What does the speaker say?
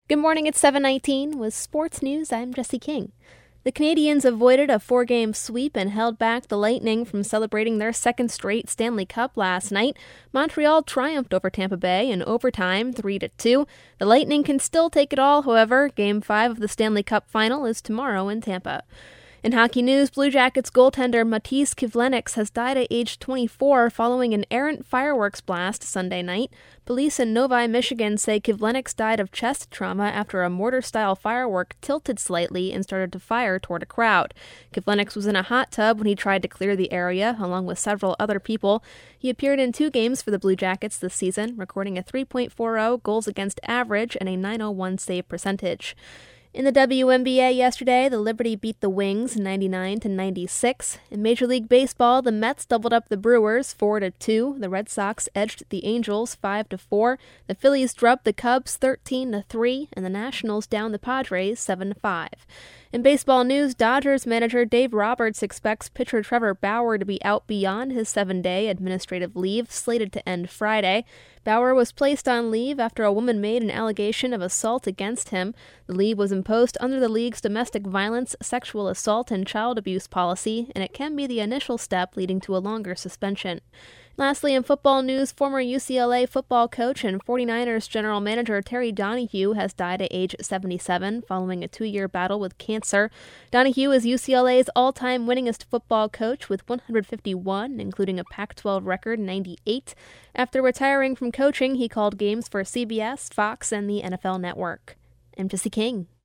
Good morning, it's 7:19. With sports news, I'm Jesse King. The Canadiens avoided a 4-game sweep and held back the Lightning from celebrating their second straight Stanley Cup last night. Montreal triumphed over Tampa Bay in overtime, 3-2. The Lightning can still take it all, however. Game 5 of the Stanley Cup final is tomorrow in Tampa. In hockey news, Blue Jackets goaltender Matiss Kivlenieks has died at age 24 following an errant fireworks blast Sunday night. Police in Novi, Michigan say Kivlenieks died of chest trauma after a mortar-style firework tilted slightly and started to fire toward a crowd. Kivlenieks was in a hot tub when he tried to clear the area, along with several other people. He appeared in 2 games for the Blue Jackets this season, recording a .340 goals against average and a .901 save percentage. In the WNBA yesterday, the Liberty beat the Wings 99-96. In Major League Baseball, the Mets doubled up the Brewers 4-2. The Red Sox edged the Angels 5-4. The Phillies drubbed the Cubs 13-3, and the Nationals downed the Padres 7-5. In baseball news, Dodgers manager Dave Roberts expects pitcher Trevor Bauer to be out beyond his 7-day administrative leave, slated to end Friday. Bauer was placed on leave after a woman made an allegation of assault against him. The leave was imposed under the league's domestic violence, sexual assault, and child abuse policy, and it can be the initial step leading to a longer suspension. Lastly, in football news, former UCLA football coach and 49ers general manager Terry Donahue has died at age 77 following a 2-year battle with cancer. Donahue is UCLA's all-time winningest football coach with 151, including a Pac-12 record 98. After retiring from coaching, he called games for CBS, Fox, and the NFL Network. I'm Jesse King.